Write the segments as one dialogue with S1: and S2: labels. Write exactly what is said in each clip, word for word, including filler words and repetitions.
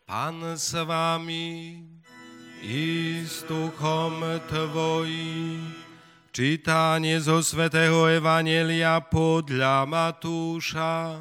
S1: Pán s vami i s duchom tvojím. Čítanie zo svätého Evanjelia podľa Matúša.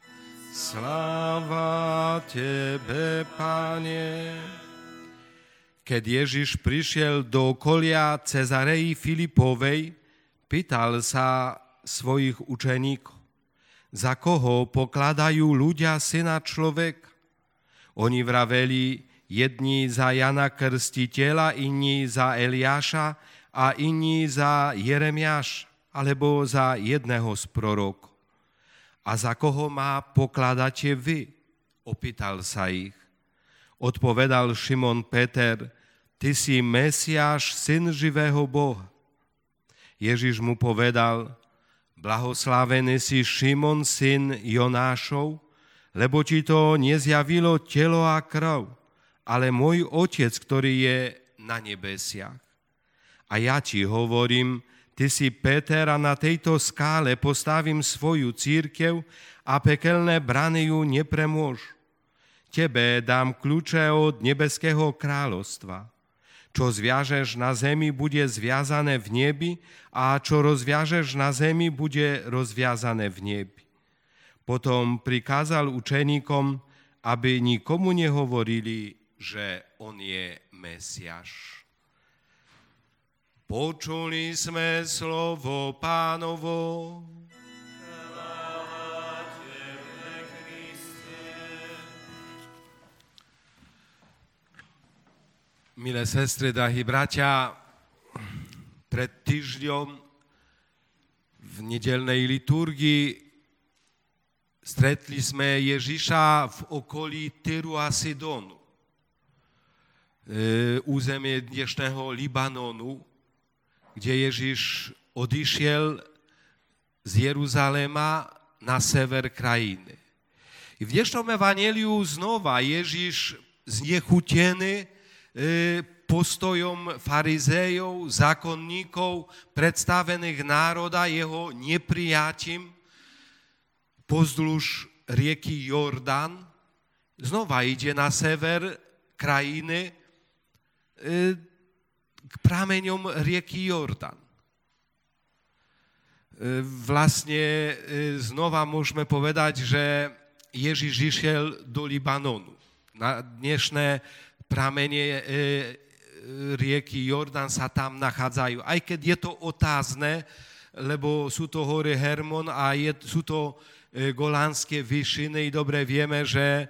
S1: Sláva tebe, Pane. Keď Ježiš prišiel do okolia Cezareji Filipovej, pýtal sa svojich učeníkov, za koho pokladajú ľudia syna človeka. Oni vraveli, jedni za Jana Krstiteľa, iní za Eliáša a iní za Jeremiáša, alebo za jedného z prorokov. A za koho ma pokladáte vy? Opýtal sa ich. Odpovedal Šimon Peter, ty si Mesiáš, syn živého Boha. Ježiš mu povedal, blahoslávený si Šimon, syn Jonášov, lebo ti to nezjavilo telo a krv, ale môj Otec, ktorý je na nebesiach. A ja ti hovorím, ty si Peter a na tejto skále postavím svoju cirkev a pekelné brany ju nepremôžu. Tebe dám kľúče od nebeského kráľovstva. Čo zviažeš na zemi, bude zviazané v nebi a čo rozviažeš na zemi, bude rozviazané v nebi. Potom prikázal učeníkom, aby nikomu nehovorili, že on je Mesiáš. Počuli sme slovo Pánovo. Chvála tebe, Kriste. Milé sestry, drahí bratia, pred týždňom v nedeľnej liturgii stretli sme Ježiša v okolí Tyru a Sidonu, územie dnešného Libanonu, kde Ježiš odišiel z Jeruzaléma na sever krajiny. I v dnešnom evanjeliu znova Ježiš znechutený postojom farizejov, zákonníkov, predstavených národa, jeho neprijatím pozdĺž rieky Jordán, znova ide na sever krajiny k prameňom rieky Jordán. Vlastne znova môžeme povedať, že Ježiš išiel do Libanonu. Na dnešné pramene rieky Jordán sa tam nachádzajú. Aj keď je to otázne, lebo sú to hory Hermon a je, sú to Golánske vyšiny. Dobre vieme, že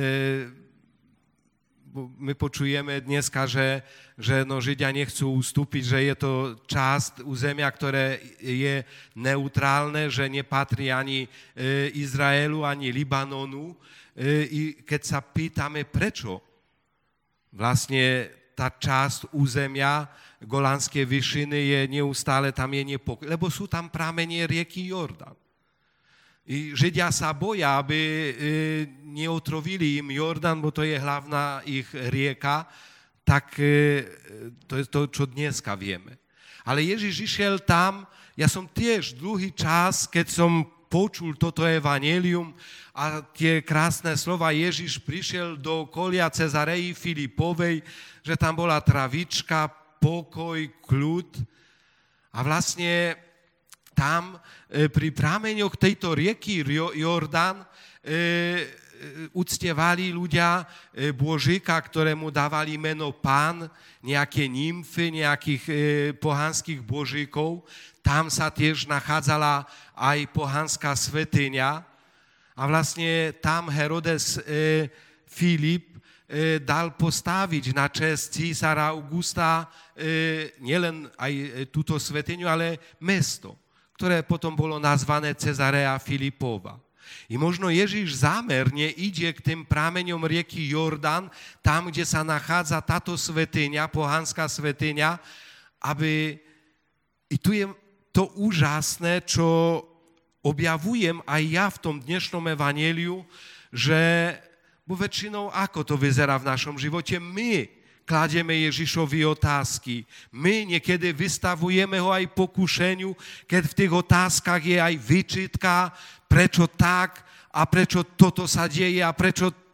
S1: my počujeme dneska, že, že no, Židia nechcú ustúpiť, že je to časť územia, ktoré je neutrálne, že nepatrí ani Izraelu, ani Libanonu. I keď sa pýtame, prečo vlastne tá časť územia Golánske vyšiny je neustále, tam je nepokoj, lebo sú tam pramene rieky Jordán. I Židia sa boja, aby neotrovili im Jordán, bo to je hlavná ich rieka, tak to je to, čo dneska vieme. Ale Ježiš išiel tam, ja som tiež dlhý čas, keď som počul toto evanjelium a tie krásne slova, Ježiš prišiel do okolia Cezareji Filipovej, že tam bola travička, pokoj, kľud a vlastne tam pri prameňoch tejto rieky Jordán uctievali ľudia Božíka, ktorému dávali meno Pán, nejaké nymfy, nejakých pohanských božíkov. Tam sa tiež nachádzala aj pohanská svätyňa a vlastne tam Herodes Filip dal postaviť na česť císara Augusta nielen aj túto svätyňu, ale mesto, ktoré potom bolo nazvané Cezareja Filipova. I možno Ježiš zámerne ide k tým prameňom rieky Jordán, tam, kde sa nachádza táto svätyňa, pohanská svätyňa, aby... I tu je to úžasné, čo objavujem aj ja v tom dnešnom evanjeliu, že bo väčšinou ako to vyzerá v našom živote, my kladieme Ježišovi otázky. My niekedy vystavujeme ho aj pokušeniu, keď v tých otázkach je aj výčitka, prečo tak a prečo toto sa deje a prečo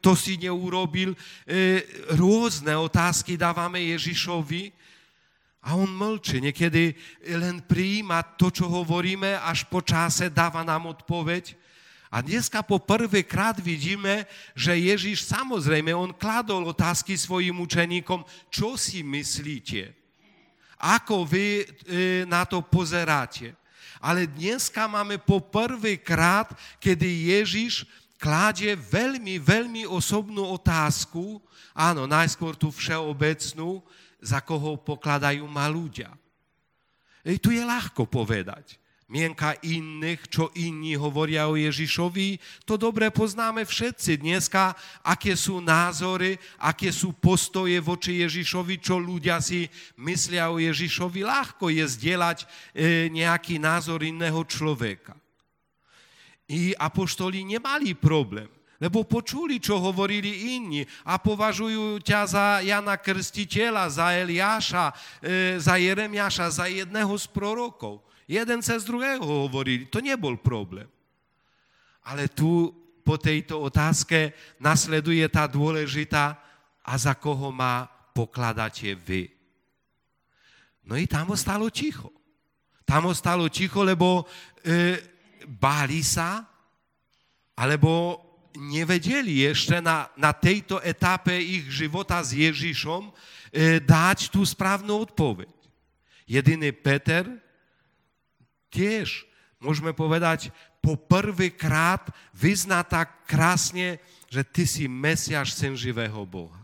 S1: to si neurobil. Rôzne otázky dávame Ježišovi a on mlčí. Niekedy len prijíma to, čo hovoríme, až po čase dáva nám odpoveď. A dneska po prvýkrát vidíme, že Ježiš samozrejme, on kladol otázky svojim učeníkom, čo si myslíte? Ako vy na to pozeráte? Ale dneska máme po prvýkrát, kedy Ježiš kladie veľmi, veľmi osobnú otázku, áno, najskôr tú všeobecnú, za koho pokladajú ma ľudia. I tu je ľahko povedať. Mienka iných, čo iní hovoria o Ježišovi, to dobre poznáme všetci dneska, aké sú názory, aké sú postoje voči Ježišovi, čo ľudia si myslia o Ježišovi. Ľahko je zdieľať e, nejaký názor iného človeka. I apoštoli nemali problém, lebo počuli, čo hovorili inni a považujú ťa za Jana Krstiteľa, za Eliáša, e, za Jeremiáša, za jedného z prorokov. Jeden cez druhého hovorili, to nebol problém. Ale tu po tejto otázke nasleduje tá dôležitá, a za koho ma pokladáte vy. No i tam ostalo ticho. Tam ostalo ticho, lebo e, báli sa, alebo nevedeli ešte na, na tejto etape ich života s Ježišom e, dať tú správnu odpoveď. Jediný Peter tiež, môžeme povedať, po prvýkrát vyzná tak krásne, že ty si Mesiáš, syn živého Boha.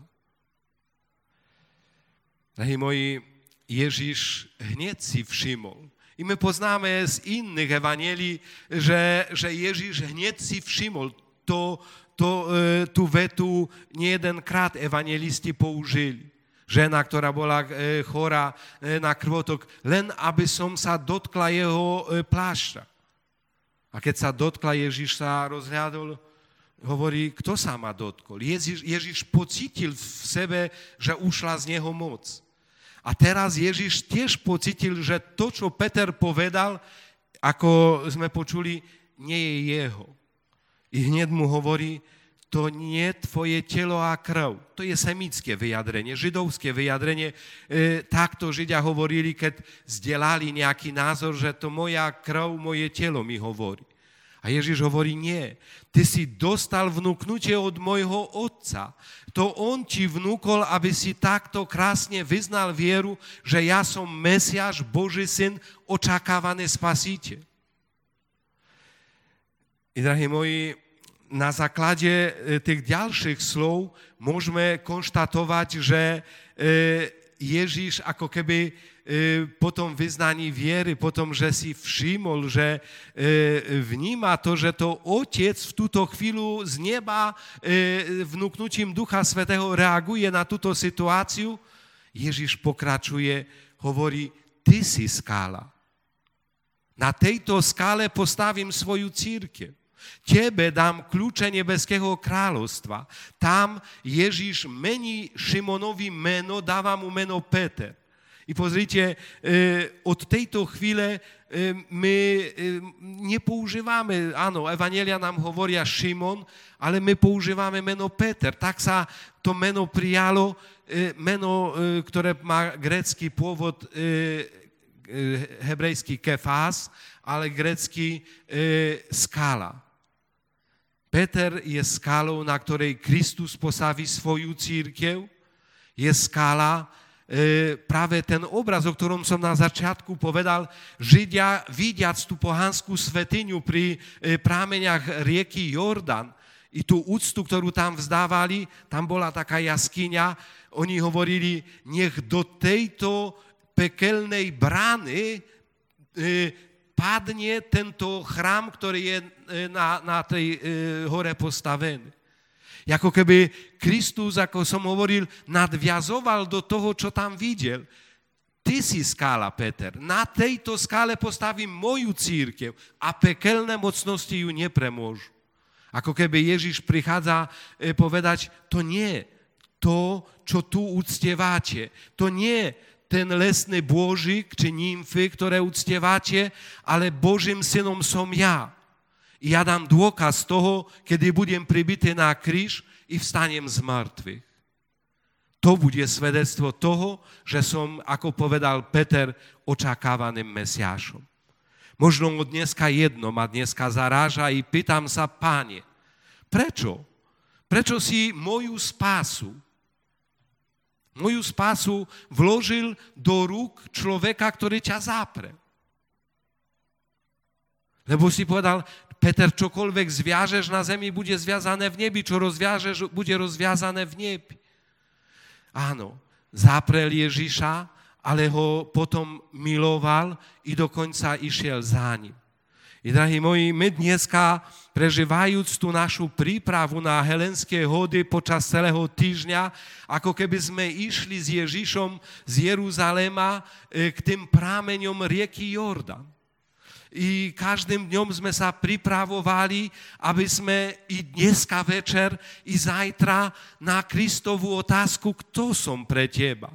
S1: Drahí moji, Ježiš hneď si všimol. I my poznáme z iných evanjelí, že, že Ježiš hneď si všimol. To, to, tú vetu nejedenkrát evanjelisti použili. Žena, ktorá bola chorá na krvotok, len aby som sa dotkla jeho plášťa. A keď sa dotkla, Ježiš sa rozhľadol, hovorí, kto sa ma dotkol? Ježiš, Ježiš pocítil v sebe, že ušla z neho moc. A teraz Ježiš tiež pocítil, že to, čo Peter povedal, ako sme počuli, nie je jeho. I hneď mu hovorí, to nie je tvoje telo a krv. To je semické vyjadrenie, židovské vyjadrenie. E, takto Židia hovorili, keď zdieľali nejaký názor, že to moja krv, moje telo mi hovorí. A Ježiš hovorí, nie. Ty si dostal vnúknutie od môjho otca. To on ti vnúkol, aby si takto krásne vyznal vieru, že ja som Mesiáš, Boží syn, očakávaný spasiteľ. I drahí moji, na základe tých ďalších slov môžeme konštatovať, že Ježiš ako keby po tom vyznaní viery, po tom, že si všimol, že vníma to, že to Otec v túto chvíľu z neba vnúknutím Ducha Svätého reaguje na túto situáciu, Ježiš pokračuje, hovorí, ty si skála. Na tejto skále postavím svoju cirkev. Tebe dám kľúče nebeského kráľovstva. Tam Ježiš mení Šimonovi meno, dáva mu meno Peter. I pozrite, od tejto chvíle my nepoužívame, áno, evanjelia nám hovoria Šimon, ale my používame meno Peter. Tak sa to meno prijalo, meno, ktoré má grécky pôvod, hebrejský kefás, ale grécky skala. Peter je skálou, na ktorej Kristus postaví svoju cirkev. Je skála, e, práve ten obraz, o ktorom som na začiatku povedal, Židia, vidiac tú pohanskú svätyňu pri e, prámeňach rieky Jordan, i tú úctu, ktorú tam vzdávali, tam bola taká jaskyňa, oni hovorili, nech do tejto pekelnej brány e, padne tento chrám, ktorý je na, na tej e, hore postavený. Ako keby Kristus, ako som hovoril, nadviazoval do toho, čo tam videl. Ty si skála, Peter. Na tejto skále postavím moju církev a pekelné mocnosti ju nepremôžu. Ako keby Ježiš prichádza e, povedať, to nie, to, čo tu uctievate, to nie ten lesný bôžik či nymfy, ktoré uctievate, ale Božím synom som ja. I ja dám dôkaz toho, kedy budem pribitý na kríž, i vstanem z mŕtvych. To bude svedectvo toho, že som, ako povedal Peter, očakávaným Mesiášom. Možno od dneska jedno ma dneska zaráža i pýtam sa, Páne, prečo? Prečo si moju spásu, moju spásu vložil do rúk človeka, ktorý ťa zápre? Lebo si povedal, Peter, čokoľvek zviažeš na zemi, bude zviazané v nebi, čo rozviažeš, bude rozviazané v nebi. Áno, zaprel Ježiša, ale ho potom miloval i dokonca išiel za ním. I drahí moji, my dneska, prežívajúc tú našu prípravu na helenské hody počas celého týždňa, ako keby sme išli s Ježišom z Jeruzaléma k tým prámeňom rieky Jordán. I každým dňom sme sa pripravovali, aby sme i dneska večer, i zajtra na Kristovú otázku, kto som pre teba.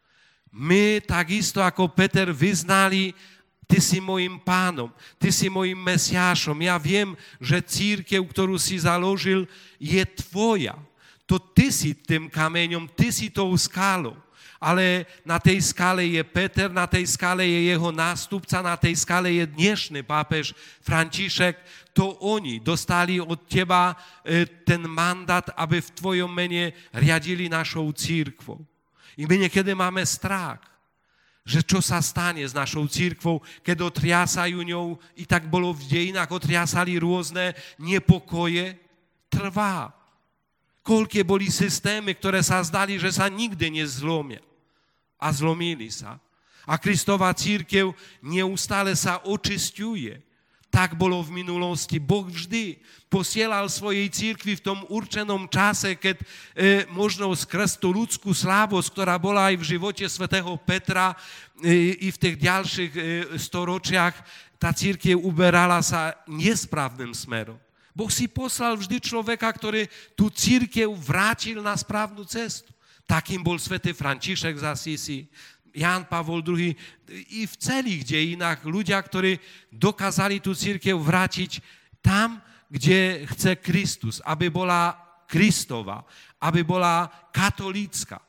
S1: My takisto ako Peter vyznali, ty si mojim pánom, ty si mojim Mesiášom. Ja viem, že cirkev, ktorú si založil, je tvoja. To ty si tým kameňom, ty si tou skálou. Ale na tej skále je Peter, na tej skále je jeho nástupca, na tej skále je dnešný pápež František. To oni dostali od teba ten mandát, aby v tvojom mene riadili našou církvou. I my niekedy máme strach, že čo sa stane s našou církvou, keď otriasajú ňou, i tak bolo v dejinách, otriasali rôzne nepokoje, trvá. Koľké boli systémy, ktoré sa zdali, že sa nikdy nezlomia. A zlomili sa. A Kristova církev neustále sa očisťuje. Tak bolo v minulosti. Boh vždy posielal svojej církvi v tom určenom čase, keď e, možno skrz tú ľudskú slávosť, ktorá bola aj v živote svätého Petra e, i v tých ďalších e, storočiach, tá církev uberala sa nesprávnym smerom. Boh si poslal vždy človeka, ktorý tú cirkev vrátil na správnu cestu. Takým bol svätý František z Asisi, Ján Pavol druhý. I v celých dejinách ľudia, ktorí dokázali tú cirkev vrátiť tam, kde chce Kristus, aby bola Kristova, aby bola katolícka.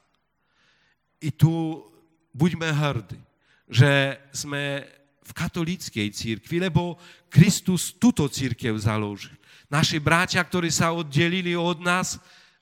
S1: I tu buďme hrdí, že sme v katolíckej cirkvi, lebo Kristus túto cirkev založil. Naši bratia, ktorí sa oddelili od nás,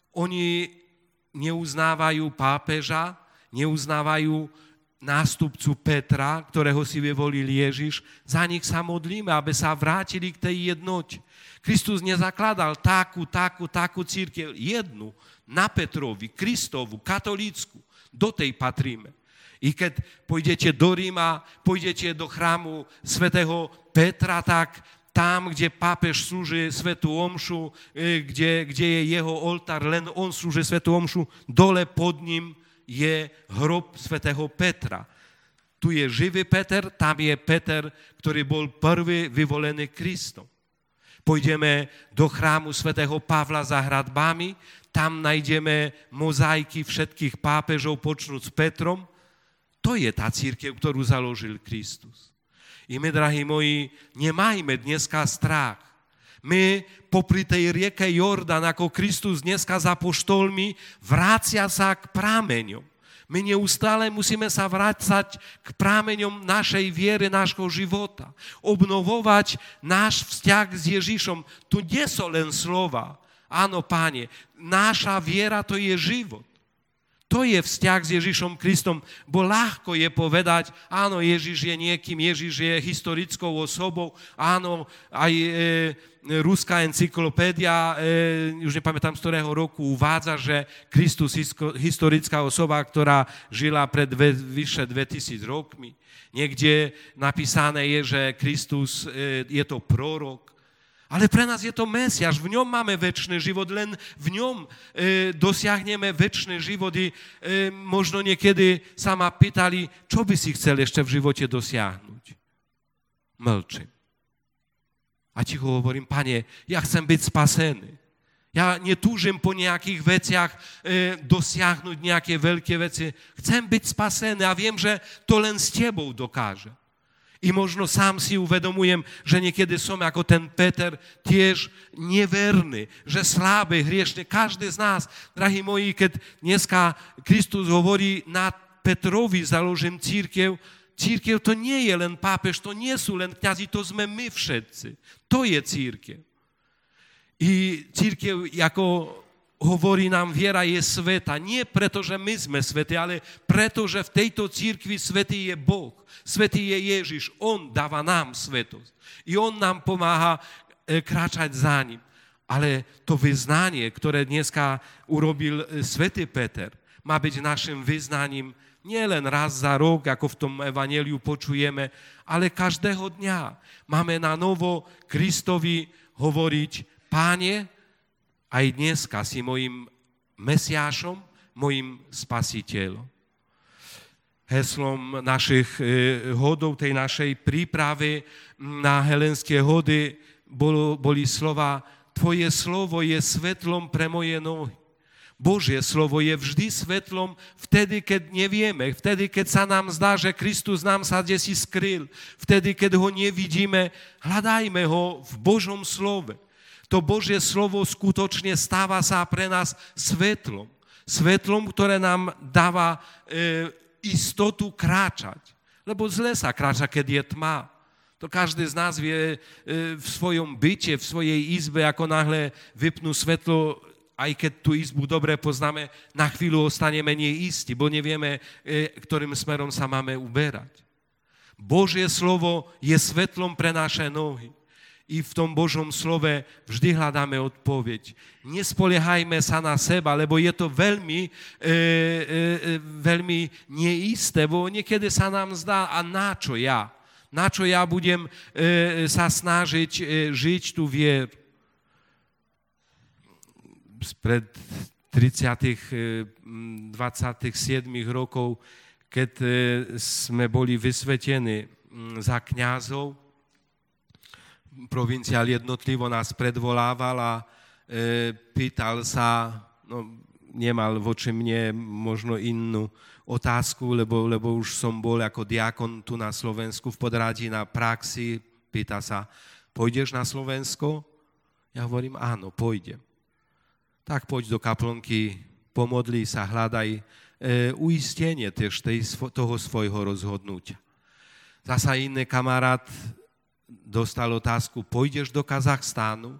S1: oni neuznávajú pápeža, neuznávajú nástupcu Petra, ktorého si vyvolil Ježiš. Za nich sa modlíme, aby sa vrátili k tej jednote. Kristus nezakladal takú, takú, takú cirkev. Jednu, na Petrovi, Kristovu, katolícku. Do tej patríme. I keď pôjdete do Ríma, pôjdete do chrámu svätého Petra, tak tam, kde pápež slúži svätú omšu, kde, kde je jeho oltár, len on slúži svätú omšu, dole pod ním je hrob svätého Petra. Tu je živý Peter, tam je Peter, ktorý bol prvý vyvolený Kristom. Pôjdeme do chrámu svätého Pavla za hradbami, tam nájdeme mozaiky všetkých pápežov, počnúť s Petrom. To je tá cirkev, ktorú založil Kristus. I my, drahí moji, nemajme dneska strach. My popri tej rieke Jordán, ako Kristus dneska za apoštolmi, vrácia sa k prámeňom. My neustále musíme sa vrácať k prámeňom našej viery, nášho života. Obnovovať náš vzťah s Ježišom. Tu nie sú len slova. Áno, Páne, náša viera to je život. To je vzťah s Ježišom Kristom, bo ľahko je povedať, áno, Ježiš je niekým, Ježiš je historickou osobou, áno, aj e, ruská encyklopédia, e, už nepamätám z ktorého roku, uvádza, že Kristus je historická osoba, ktorá žila pred dve, vyše dvetisíc rokmi. Niekde napísané je, že Kristus e, je to prorok. Ale pre nás je to Mesiáš, v ňom máme večný život, len v ňom e, dosiahneme večný život. I, e, možno niekedy sa ma pýtali, čo by si chcel ešte v živote dosiahnuť. Mlčím. A ticho hovorím, Pane, ja chcem byť spasený. Ja netúžim po nejakých veciach e, dosiahnuť nejaké veľké veci. Chcem byť spasený a viem, že to len s tebou dokáže. I možno sám si uvedomujem, že niekedy som ako ten Peter tiež neverný, že slábe, hriešne. Každý z nás, drahí moji, keď dneska Kristus hovorí na Petrovi založím církev, církev to nie je len pápež, to nie sú len kňazi, to sme my všetci. To je církev. I církev, ako hovorí nám, viera je sveta. Nie preto, že my sme svätí, ale preto, že v tejto cirkvi svätý je Boh. Svätý je Ježiš. On dáva nám svätosť. I on nám pomáha kráčať za ním. Ale to vyznanie, ktoré dneska urobil svätý Peter, má byť našim vyznaním nie len raz za rok, ako v tom evanjeliu počujeme, ale každého dňa. Máme na novo Kristovi hovoriť: Páne, aj dneska si mojim Mesiášom, mojim Spasiteľom. Heslom našich hodov, tej našej prípravy na helenské hody boli slova: Tvoje slovo je svetlom pre moje nohy. Božie slovo je vždy svetlom vtedy, keď nevieme, vtedy, keď sa nám zdá, že Kristus nám sa desi skryl, vtedy, keď ho nevidíme, hľadajme ho v Božom slove. To Božie slovo skutočne stáva sa pre nás svetlom. Svetlom, ktoré nám dáva e, istotu kráčať. Lebo zle sa kráča, keď je tma. To každý z nás vie e, v svojom byte, v svojej izbe, ako náhle vypnú svetlo, aj keď tú izbu dobre poznáme, na chvíľu ostaneme neistí, bo nevieme, e, ktorým smerom sa máme uberať. Božie slovo je svetlom pre naše nohy. I v tom Božom slove vždy hľadáme odpoveď. Nespoliehajme sa na seba, lebo je to veľmi, e, e, veľmi neisté, bo niekedy sa nám zdá, a na čo ja? Na čo ja budem e, sa snažiť e, žiť tú vieru? Spred tridsiatich, dvadsiatich siedmich rokov, keď e, sme boli vysvetení za kňazov, provinciál jednotlivo nás predvolával a e, pýtal sa, no nemal voči mne možno inú otázku, lebo, lebo už som bol ako diakon tu na Slovensku v Podradí na praxi, pýta sa: pôjdeš na Slovensko? Ja hovorím: áno, pôjdem. Tak poď do kaplnky, pomodli sa, hľadaj e, uistenie tiež tej, toho svojho rozhodnutia. Zasa iný kamarát dostal otázku: pôjdeš do Kazachstánu?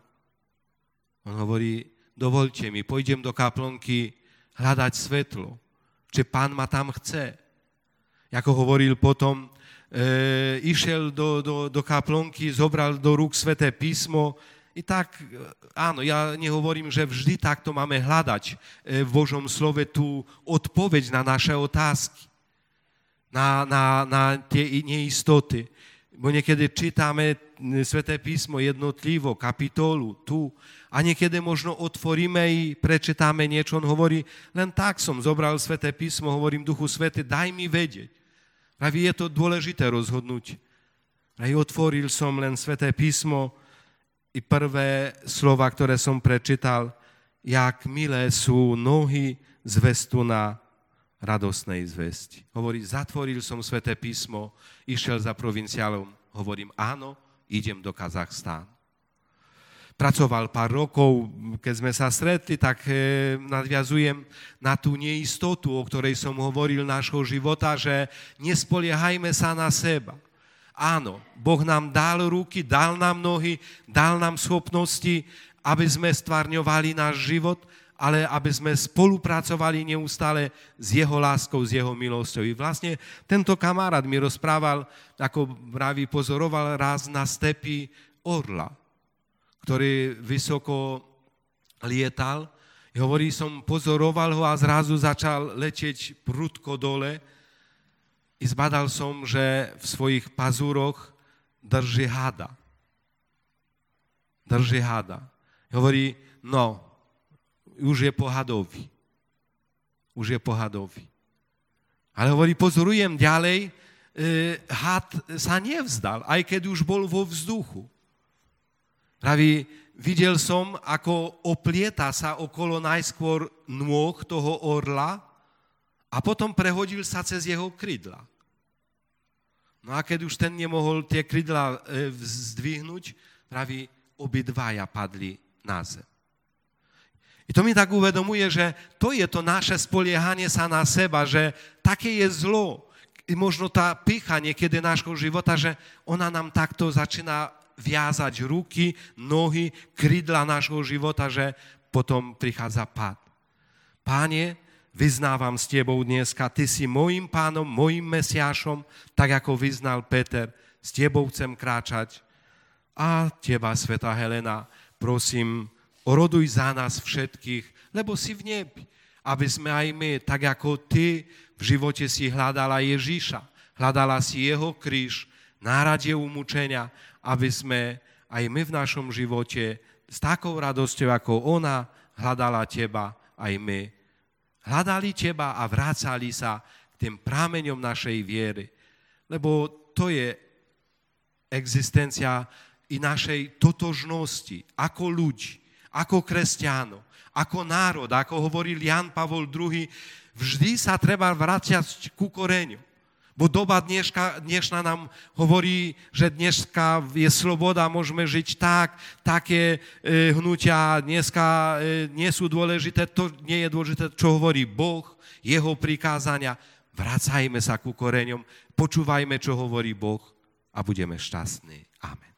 S1: On hovorí: dovoľte mi, pôjdem do kaplnky hľadať svetlo. Či Pán ma tam chce? Ako hovoril potom, e, išiel do, do, do kaplnky, zobral do rúk Sväté písmo. I tak, áno, ja nehovorím, že vždy takto máme hľadať v Božom slove tú odpoveď na naše otázky, na, na, na tie neistoty. Bo niekedy čítame Sväté písmo jednotlivo, kapitolu tu, a niekedy možno otvoríme i prečítame niečo. On hovorí: len tak som zobral Sväté písmo, hovorím Duchu Svätý, daj mi vedieť. Praví, je to dôležité rozhodnutie. Aj otvoril som len Sväté písmo i prvé slova, ktoré som prečítal: jak milé sú nohy zvestuna radosnej zvesti. Hovorí: zatvoril som Sväté písmo, išiel za provinciálom. Hovorím: áno, idem do Kazachstánu. Pracoval pár rokov, keď sme sa stretli, tak e, nadviazujem na tú neistotu, o ktorej som hovoril nášho života, že nespoliehajme sa na seba. Áno, Boh nám dal ruky, dal nám nohy, dal nám schopnosti, aby sme stvárňovali náš život, ale aby sme spolupracovali neustále s jeho láskou, s jeho milosťou. I vlastne tento kamarát mi rozprával, ako vraví, pozoroval raz na stepi orla, ktorý vysoko lietal. I hovorí, som pozoroval ho a zrazu začal letieť prudko dole. I zbadal som, že v svojich pazúroch drží hada. Drží hada. Hovorí: no, už je po hadovi. Už je po hadovi. Ale hovorí, pozorujem ďalej, e, had sa nevzdal, aj keď už bol vo vzduchu. Praví, videl som, ako oplieta sa okolo najskôr nôh toho orla a potom prehodil sa cez jeho krydla. No a keď už ten nemohol tie krydla zdvihnúť, praví, obidvaja padli na zem. I to mi tak uvedomuje, že to je to naše spoliehanie sa na seba, že také je zlo. I možno tá pýcha niekedy nášho života, že ona nám takto začína viazať ruky, nohy, krydla nášho života, že potom prichádza pád. Páne, vyznávam s tebou dneska, ty si mojím pánom, mojím Mesiášom, tak ako vyznal Peter, s tebou chcem kráčať. A teba, svätá Helena, prosím, oroduj za nás všetkých, lebo si v nebi, aby sme aj my, tak ako ty v živote si hľadala Ježíša, hľadala si jeho kríž, náradie umúčenia, aby sme aj my v našom živote s takou radosťou, ako ona hľadala teba, aj my. Hľadali teba a vrácali sa k tým prameňom našej viery. Lebo to je existencia i našej totožnosti ako ľudí, ako kresťanov, ako národ, ako hovoril Ján Pavol druhý, vždy sa treba vrátiať ku koreňu. Bo doba dneška, dnešná nám hovorí, že dneska je sloboda, môžeme žiť tak, také e, hnutia dneska e, nie sú dôležité, to nie je dôležité, čo hovorí Boh, jeho prikázania. Vracajme sa ku koreňom, počúvajme, čo hovorí Boh a budeme šťastní. Amen.